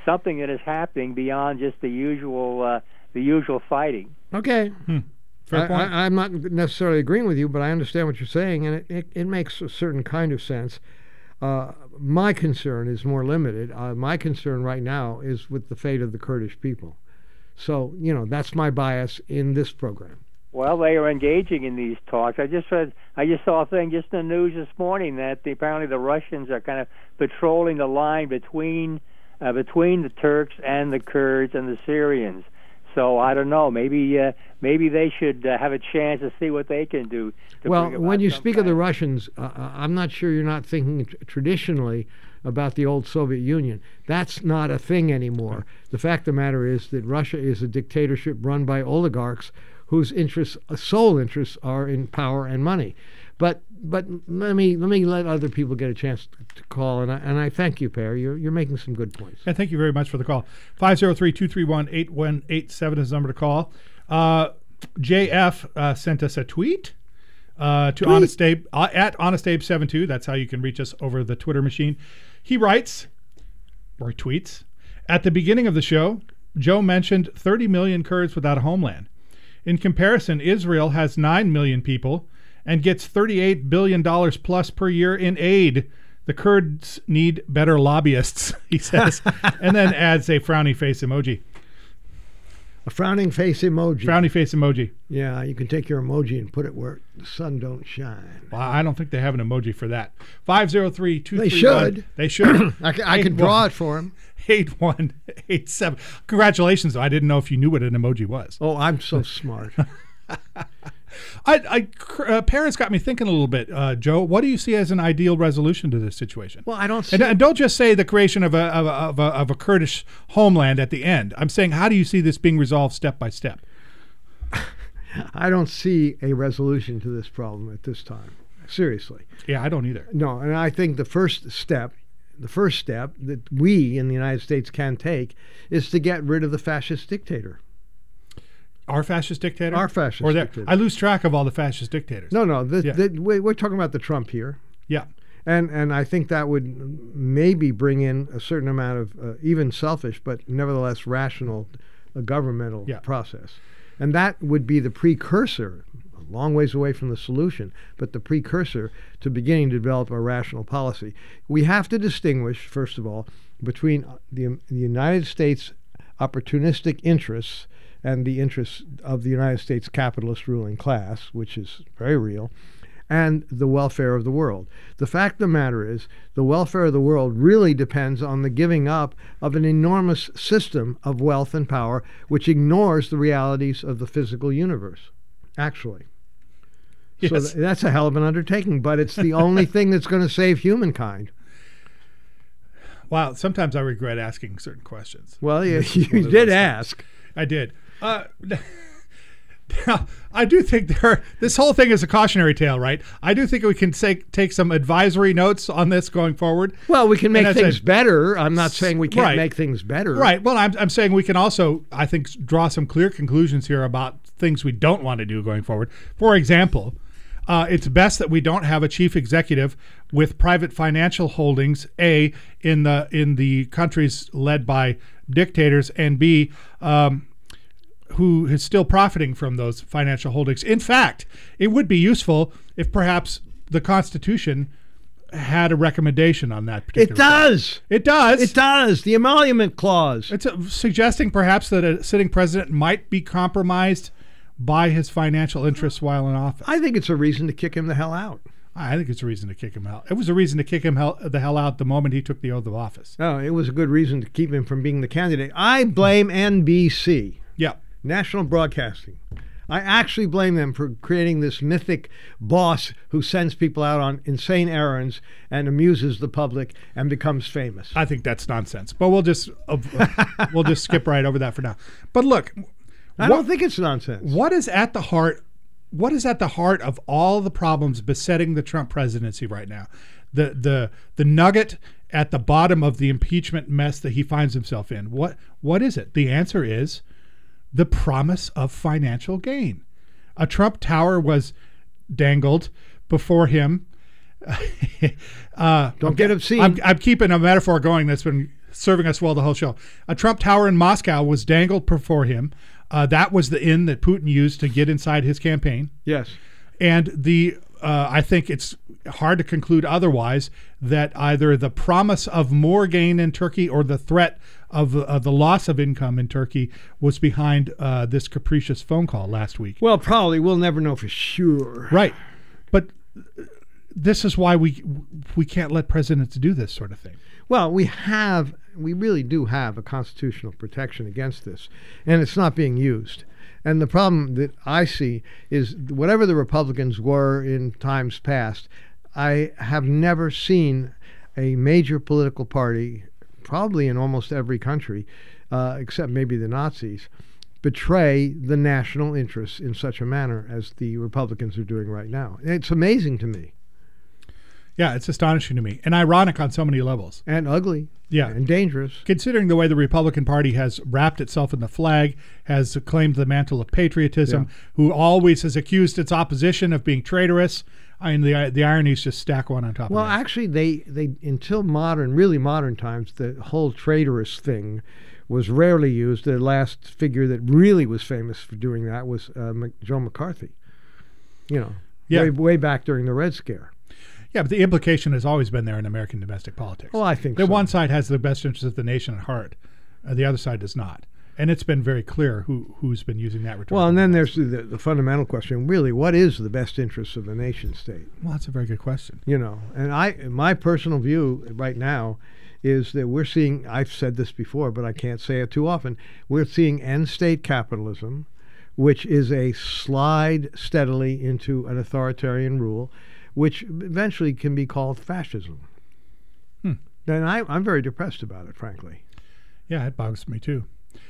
something that is happening beyond just the usual fighting. Okay. Fair point. I'm not necessarily agreeing with you, but I understand what you're saying, and it makes a certain kind of sense. My concern is more limited. My concern right now is with the fate of the Kurdish people. So, that's my bias in this program. Well, they are engaging in these talks. I just saw a thing just in the news this morning that apparently the Russians are kind of patrolling the line between the Turks and the Kurds and the Syrians. So I don't know. Maybe they should have a chance to see what they can do. Well, when you speak of the Russians, I'm not sure you're not thinking traditionally about the old Soviet Union. That's not a thing anymore. The fact of the matter is that Russia is a dictatorship run by oligarchs whose sole interests are in power and money. But let me let other people get a chance to call, and I thank you, Per. You're making some good points. Yeah, thank you very much for the call. 503-231-8187 is the number to call. JF sent us a tweet to Honest Abe at Honest Abe 72. That's how you can reach us over the Twitter machine. He writes or tweets, at the beginning of the show, Joe mentioned 30 million Kurds without a homeland. In comparison, Israel has 9 million people and gets $38 billion plus per year in aid. The Kurds need better lobbyists, he says, and then adds a frowny face emoji. A frowning face emoji. Frowny face emoji. Yeah, you can take your emoji and put it where the sun don't shine. Well, I don't think they have an emoji for that. 503-231. They should. They should. I can draw it for them. 8187. Congratulations, though. I didn't know if you knew what an emoji was. Oh, I'm so smart. Parents got me thinking a little bit, Joe. What do you see as an ideal resolution to this situation? Well, I don't see... And don't just say the creation of a Kurdish homeland at the end. I'm saying, how do you see this being resolved step by step? I don't see a resolution to this problem at this time. Seriously. Yeah, I don't either. No, and I think the first step that we in the United States can take is to get rid of the fascist dictator. Our fascist dictator? Our fascist dictator. I lose track of all the fascist dictators. No. We're talking about the Trump here. Yeah. And I think that would maybe bring in a certain amount of even selfish but nevertheless rational governmental process. And that would be the precursor, a long ways away from the solution, but the precursor to beginning to develop a rational policy. We have to distinguish, first of all, between the United States opportunistic interests and the interests of the United States capitalist ruling class, which is very real, and the welfare of the world. The fact of the matter is, the welfare of the world really depends on the giving up of an enormous system of wealth and power, which ignores the realities of the physical universe, actually. Yes. So that's a hell of an undertaking, but it's the only thing that's going to save humankind. Wow, sometimes I regret asking certain questions. Well, you did ask. I did. Now, I do think this whole thing is a cautionary tale, right? I do think we can take some advisory notes on this going forward. Well, we can make things better. I'm not saying we can't make things better. Right. Well, I'm saying we can also, I think, draw some clear conclusions here about things we don't want to do going forward. For example, it's best that we don't have a chief executive with private financial holdings, A, in the countries led by dictators, and B, who is still profiting from those financial holdings. In fact, it would be useful if perhaps the Constitution had a recommendation on that particular It does. It does. It does. The emolument clause. It's suggesting perhaps that a sitting president might be compromised by his financial interests while in office. I think it's a reason to kick him the hell out. I think it's a reason to kick him out. It was a reason to kick him the hell out the moment he took the oath of office. Oh, it was a good reason to keep him from being the candidate. I blame NBC. Yeah. National Broadcasting. I actually blame them for creating this mythic boss who sends people out on insane errands and amuses the public and becomes famous. I think that's nonsense. But we'll just skip right over that for now. But look, I don't think it's nonsense. What is at the heart of all the problems besetting the Trump presidency right now? The nugget at the bottom of the impeachment mess that he finds himself in. What is it? The answer is the promise of financial gain. A Trump Tower was dangled before him. Don't get obscene. I'm keeping a metaphor going that's been serving us well the whole show. A Trump Tower in Moscow was dangled before him. That was the inn that Putin used to get inside his campaign. Yes. And I think it's hard to conclude otherwise that either the promise of more gain in Turkey or the threat of the loss of income in Turkey was behind this capricious phone call last week. Well, probably. We'll never know for sure. Right. But this is why we can't let presidents do this sort of thing. Well, we really do have a constitutional protection against this, and it's not being used. And the problem that I see is whatever the Republicans were in times past, I have never seen a major political party, probably in almost every country, except maybe the Nazis, betray the national interests in such a manner as the Republicans are doing right now. It's amazing to me. Yeah, it's astonishing to me, and ironic on so many levels. And ugly. Yeah. And dangerous. Considering the way the Republican Party has wrapped itself in the flag, has claimed the mantle of patriotism, who always has accused its opposition of being traitorous. I mean, the ironies just stack one on top of Well, that. actually, they until really modern times, the whole traitorous thing was rarely used. The last figure that really was famous for doing that was Joe McCarthy. Way back during the Red Scare. Yeah, but the implication has always been there in American domestic politics. Well, I think that so. one side has the best interests of the nation at heart, the other side does not, and it's been very clear who's been using that rhetoric. Well, and then there's the fundamental question: really, what is the best interests of the nation state? Well, that's a very good question. And my personal view right now is that we're seeing. I've said this before, but I can't say it too often. We're seeing end-state capitalism, which is a slide steadily into an authoritarian rule, which eventually can be called fascism. And I'm very depressed about it, frankly. Yeah, it bothers me too.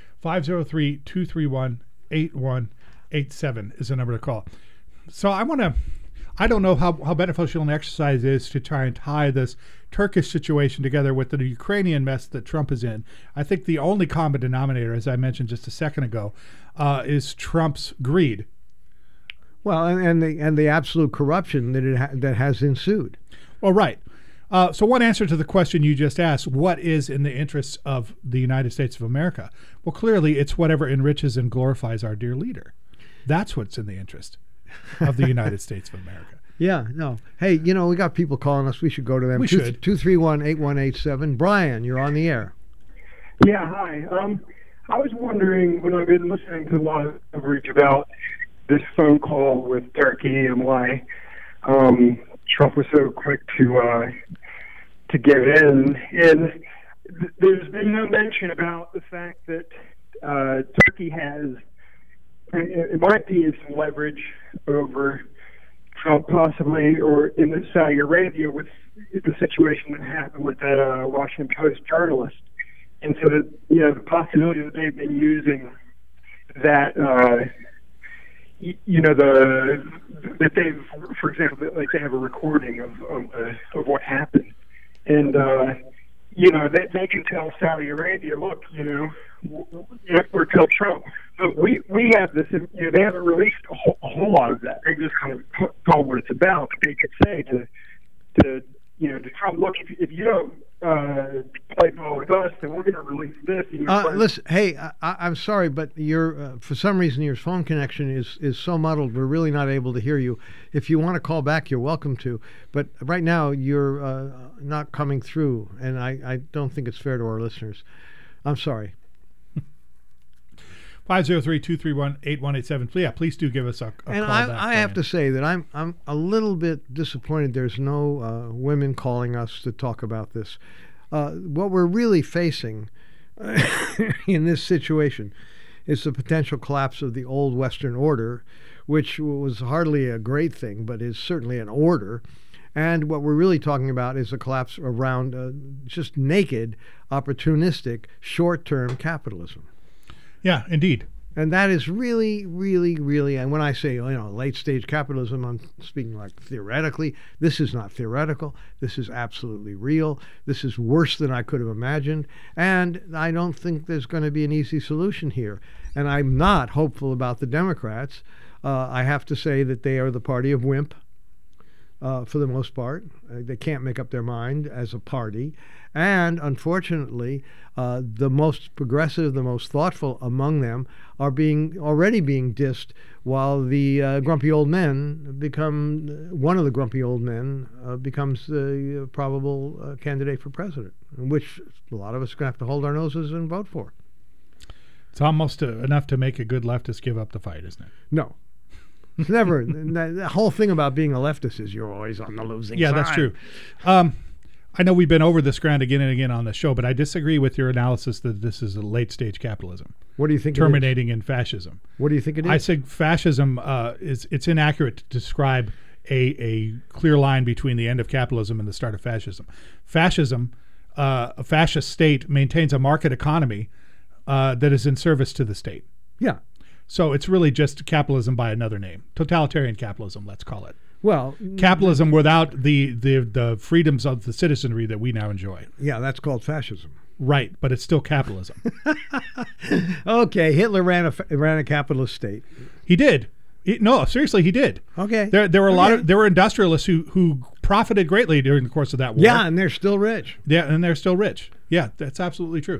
503-231-8187 is the number to call. So I don't know how beneficial an exercise is to try and tie this Turkish situation together with the Ukrainian mess that Trump is in. I think the only common denominator, as I mentioned just a second ago, is Trump's greed. Well, and the absolute corruption that has ensued. Well, right. So one answer to the question you just asked, what is in the interests of the United States of America? Well, clearly it's whatever enriches and glorifies our dear leader. That's what's in the interest of the United States of America. Yeah, no. Hey, we got people calling us. We should go to them. We should. 231-8187. Brian, you're on the air. Yeah, hi. I was wondering, when I've been listening to a lot of coverage about this phone call with Turkey and why Trump was so quick to give in, and there's been no mention about the fact that Turkey has, in my opinion, some leverage over Trump, possibly, or in Saudi Arabia with the situation that happened with that Washington Post journalist, and so that the possibility that they've been using that. That they've, for example, like they have a recording of what happened, and they can tell Saudi Arabia, look, or tell Trump, but we have this. They haven't released a whole lot of that. They just kind of told what it's about. But they could say to Trump, look, if you don't play ball with us, then we're going to release this. Listen, hey, I'm sorry, but for some reason your phone connection is so muddled, we're really not able to hear you. If you want to call back, you're welcome to. But right now you're not coming through, and I don't think it's fair to our listeners. I'm sorry. 503-231-8187. Yeah, please do give us a call back. I have to say that I'm a little bit disappointed there's no women calling us to talk about this. What we're really facing in this situation is the potential collapse of the old Western order, which was hardly a great thing, but is certainly an order. And what we're really talking about is a collapse around just naked, opportunistic, short-term capitalism. Yeah, indeed. And that is really, really, really, and when I say, late-stage capitalism, I'm speaking like theoretically. This is not theoretical. This is absolutely real. This is worse than I could have imagined. And I don't think there's going to be an easy solution here. And I'm not hopeful about the Democrats. I have to say that they are the party of wimp. for the most part. They can't make up their mind as a party. And unfortunately, the most progressive, the most thoughtful among them are already being dissed, while the grumpy old men one of the grumpy old men becomes the probable candidate for president, which a lot of us are going to have to hold our noses and vote for. It's almost enough to make a good leftist give up the fight, isn't it? No. It's never. The whole thing about being a leftist is you're always on the losing side. Yeah, that's true. I know we've been over this ground again and again on the show, but I disagree with your analysis that this is a late-stage capitalism. What do you think terminating in fascism? What do you think it is? I think fascism it's inaccurate to describe a clear line between the end of capitalism and the start of fascism. Fascism, a fascist state, maintains a market economy that is in service to the state. Yeah. So it's really just capitalism by another name. Totalitarian capitalism, let's call it. Well, capitalism without the freedoms of the citizenry that we now enjoy. Yeah, that's called fascism. Right, but it's still capitalism. Okay, Hitler ran a capitalist state. He did. No, seriously, he did. Okay. There were there were industrialists who profited greatly during the course of that war. Yeah, and they're still rich. Yeah, and they're still rich. Yeah, that's absolutely true.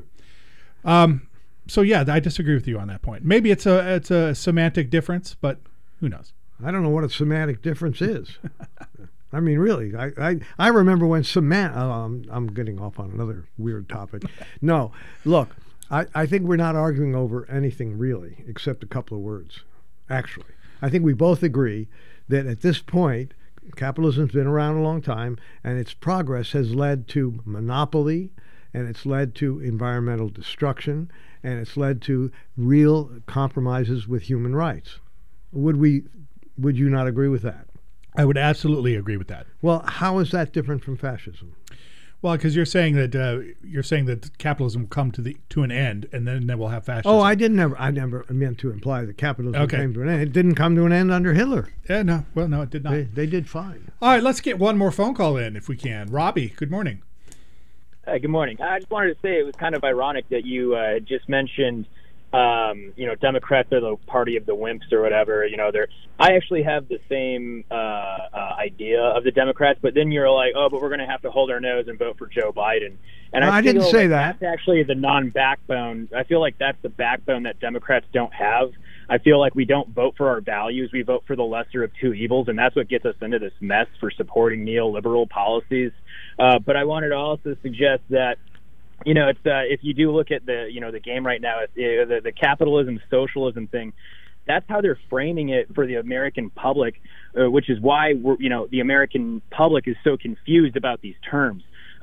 So yeah, I disagree with you on that point. Maybe it's a semantic difference, but who knows? I don't know what a semantic difference is. I mean, really, I remember when I'm getting off on another weird topic. No, look, I think we're not arguing over anything really, except a couple of words. Actually, I think we both agree that at this point, capitalism's been around a long time, and its progress has led to monopoly, and it's led to environmental destruction, and it's led to real compromises with human rights. Would you not agree with that? I would absolutely agree with that. Well, how is that different from fascism? Well, because you're saying that capitalism will come to an end, and then we'll have fascism. Oh, I never meant to imply that capitalism came to an end. It didn't come to an end under Hitler. Yeah, no. Well, no, it did not. They did fine. All right, let's get one more phone call in if we can. Robbie, good morning. Good morning. I just wanted to say it was kind of ironic that you just mentioned, Democrats are the party of the wimps or whatever. I actually have the same idea of the Democrats, but then you're like, oh, but we're going to have to hold our nose and vote for Joe Biden. And I didn't say that. That's actually the non-backbone. I feel like that's the backbone that Democrats don't have. I feel like we don't vote for our values. We vote for the lesser of two evils, and that's what gets us into this mess for supporting neoliberal policies. But I wanted to also suggest that, it's if you do look at the game right now, the capitalism, socialism thing, that's how they're framing it for the American public, which is why the American public is so confused about these terms.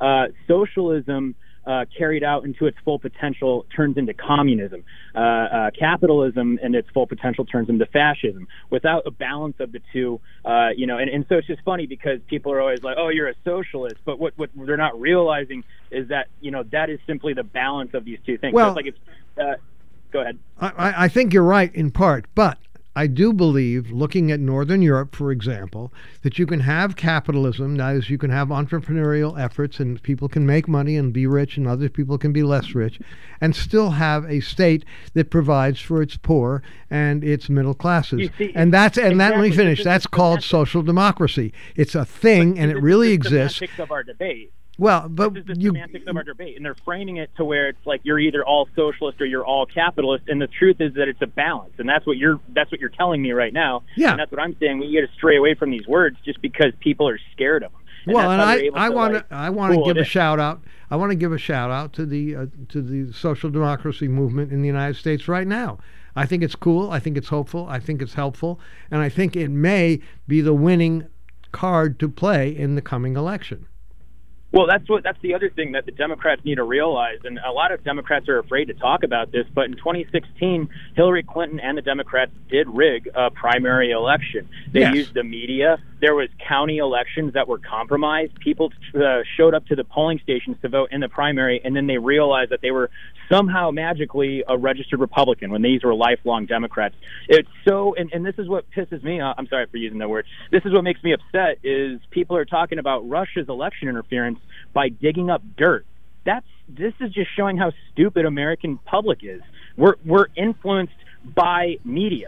Socialism carried out into its full potential turns into communism. Capitalism and its full potential turns into fascism. Without a balance of the two, and so it's just funny because people are always like, oh, you're a socialist, but what they're not realizing is that, that is simply the balance of these two things. Well, so it's like go ahead. I think you're right in part, but I do believe, looking at Northern Europe, for example, that you can have capitalism, that is, you can have entrepreneurial efforts and people can make money and be rich and other people can be less rich, and still have a state that provides for its poor and its middle classes. Let me finish. That's called social democracy. It's a thing, and it really exists. Semantics of our debate. Well, but this is the semantics of our debate, and they're framing it to where it's like you're either all socialist or you're all capitalist, and the truth is that it's a balance, and that's what you're telling me right now. Yeah, and that's what I'm saying. We got to stray away from these words just because people are scared of them. And well, and I want to give a shout out. I want to give a shout out to the social democracy movement in the United States right now. I think it's cool. I think it's hopeful. I think it's helpful, and I think it may be the winning card to play in the coming election. Well, that's the other thing that the Democrats need to realize, and a lot of Democrats are afraid to talk about this, but in 2016, Hillary Clinton and the Democrats did rig a primary election. They used the media. There was county elections that were compromised. People showed up to the polling stations to vote in the primary, and then they realized that they were somehow magically a registered Republican when these were lifelong Democrats. It's so, and this is what pisses me off. I'm sorry for using that word. This is what makes me upset is people are talking about Russia's election interference by digging up dirt. This is just showing how stupid American public is. We're influenced by media.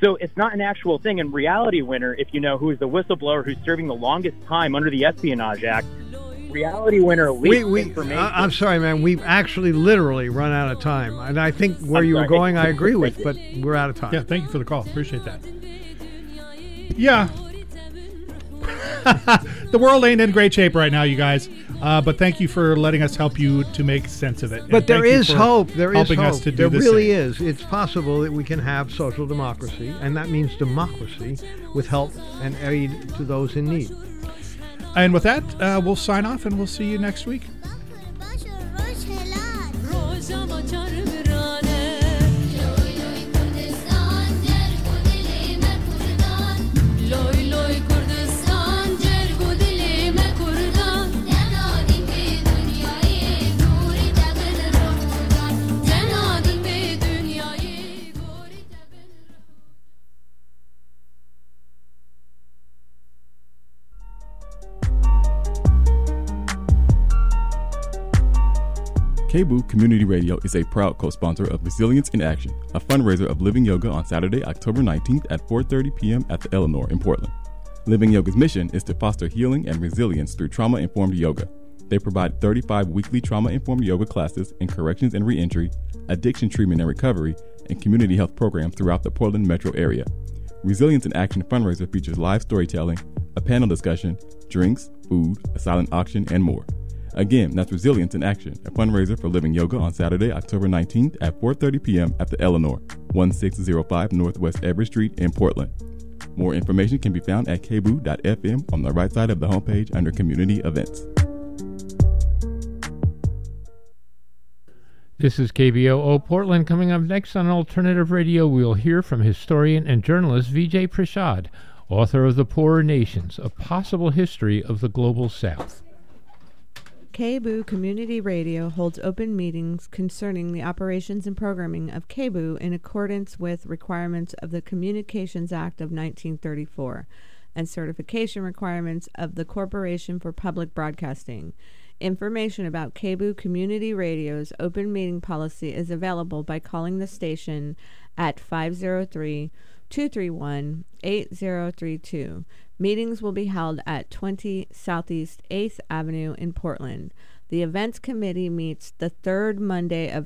So it's not an actual thing. And Reality Winner, if you know, who is the whistleblower who's serving the longest time under the Espionage Act, Reality Winner leaked information. I'm sorry, man. We've actually literally run out of time. And I think where you were going, I agree with, but we're out of time. Yeah, thank you for the call. Appreciate that. Yeah. The world ain't in great shape right now, you guys. But thank you for letting us help you to make sense of it. But there is hope. There is helping hope. us to do there the really same. is. It's possible that we can have social democracy, and that means democracy with help and aid to those in need. And with that, we'll sign off, and we'll see you next week. KBOO Community Radio is a proud co-sponsor of Resilience in Action, a fundraiser of Living Yoga on Saturday, October 19th at 4:30 p.m. at the Eleanor in Portland. Living Yoga's mission is to foster healing and resilience through trauma-informed yoga. They provide 35 weekly trauma-informed yoga classes in corrections and reentry, addiction treatment and recovery, and community health programs throughout the Portland metro area. Resilience in Action fundraiser features live storytelling, a panel discussion, drinks, food, a silent auction, and more. Again, that's Resilience in Action, a fundraiser for Living Yoga on Saturday, October 19th at 4:30 p.m. at the Eleanor, 1605 Northwest Everett Street in Portland. More information can be found at kboo.fm on the right side of the homepage under Community Events. This is KBOO Portland. Coming up next on Alternative Radio, we'll hear from historian and journalist Vijay Prashad, author of The Poorer Nations, A Possible History of the Global South. KBOO Community Radio holds open meetings concerning the operations and programming of KBOO in accordance with requirements of the Communications Act of 1934 and certification requirements of the Corporation for Public Broadcasting. Information about KBOO Community Radio's open meeting policy is available by calling the station at 503-231-8032. Meetings will be held at 20 Southeast 8th Avenue in Portland. The events committee meets the third Monday of